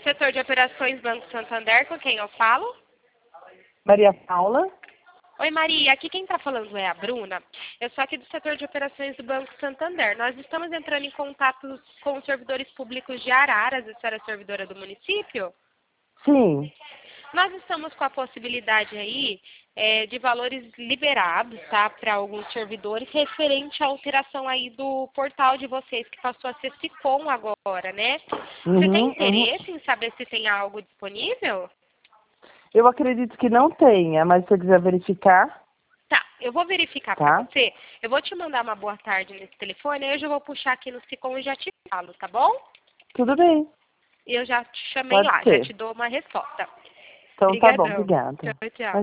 setor de operações Banco Santander, com quem eu falo? Maria Paula? Oi, Maria. Aqui quem está falando é a Bruna. Eu sou aqui do setor de operações do Banco Santander. Nós estamos entrando em contato com os servidores públicos de Araras. A senhora é servidora do município? Sim. Nós estamos com a possibilidade aí de valores liberados, tá, para alguns servidores, referente à alteração aí do portal de vocês, que passou a ser SICOM agora, né? Você tem interesse em saber se tem algo disponível? Eu acredito que não tenha, mas se você quiser verificar... Tá, eu vou verificar para você. Eu vou te mandar uma boa tarde nesse telefone, aí eu já vou puxar aqui no SICOM e já te falo, tá bom? Tudo bem. E eu já te chamei lá, já te dou uma resposta. Então Obrigadão. tá bom, obrigada. Tchau, tchau.